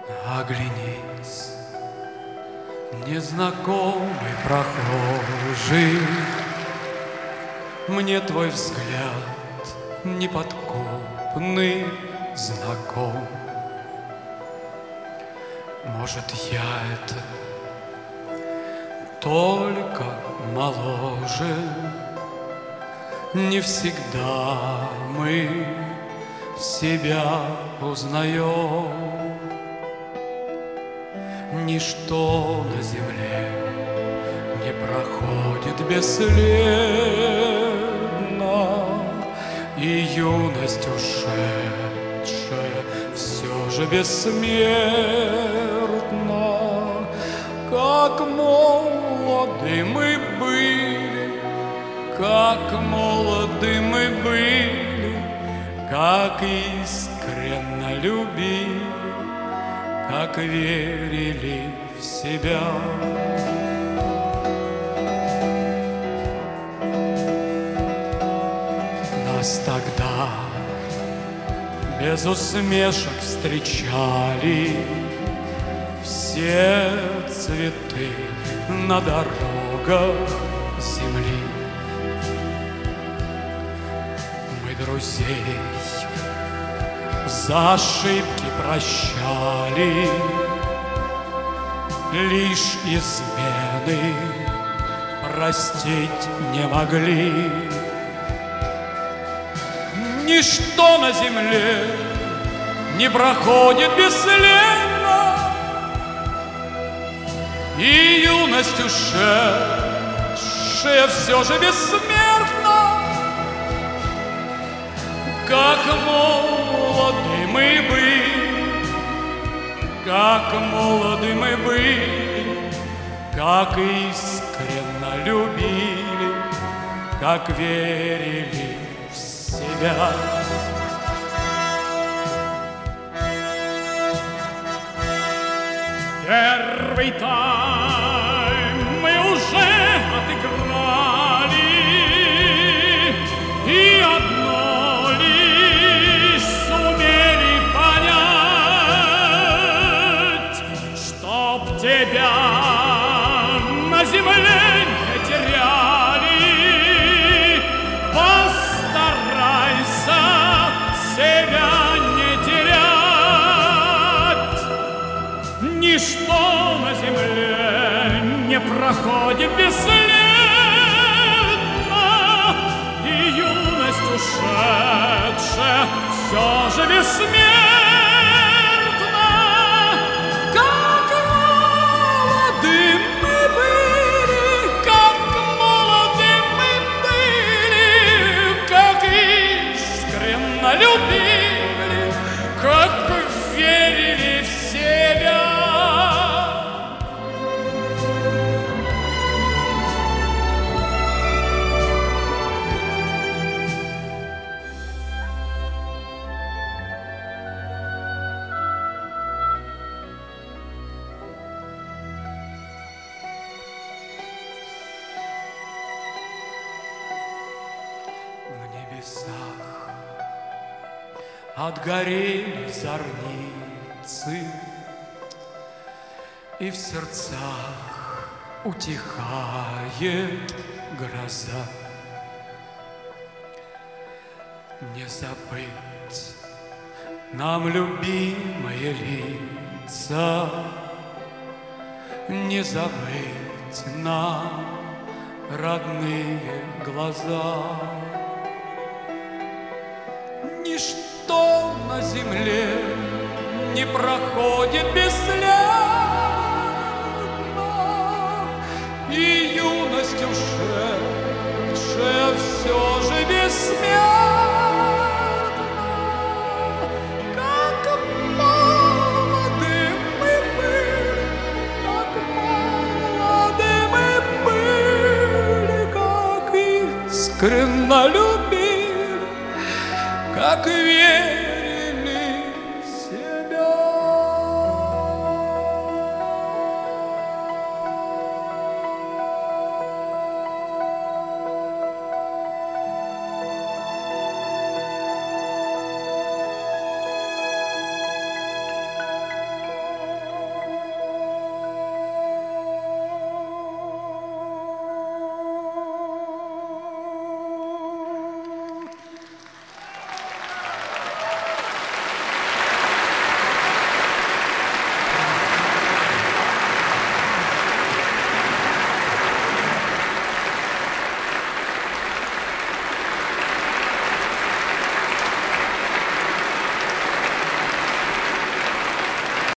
Оглянись, незнакомый прохожий, мне твой взгляд неподкупный знаком. Может, я это только моложе, не всегда мы себя узнаем. Ничто на земле не проходит бесследно, и юность ушедшая все же бессмертна. Как молоды мы были, как молоды мы были, как искренно любили, как верили в себя. Нас тогда без усмешек встречали все цветы на дорогах земли. Мы друзей за ошибки прощали, лишь измены простить не могли. Ничто на земле не проходит бесследно, и юность ушедшая все же бессмертна. Как молоды мы были, как молоды мы были, как искренно любили, как верили в себя. Первый тайм мы уже отыграли, и одно лишь сумели понять, чтоб тебя на земле не теряли. Постарайся себя не терять. Ничто на земле не проходит бесследно, и юность ушедшая все же бессмертна. Как молоды мы были, как молоды мы были, как искренно любили, как верили в себя. В небесах отгорели зорницы, и в сердцах утихает гроза. Не забыть нам любимые лица, не забыть нам родные глаза. Ничто на земле не проходит бесследно, и юность ушедшая все же бессмертна. Как молоды мы были, как молоды мы были, как искренно любили, как верили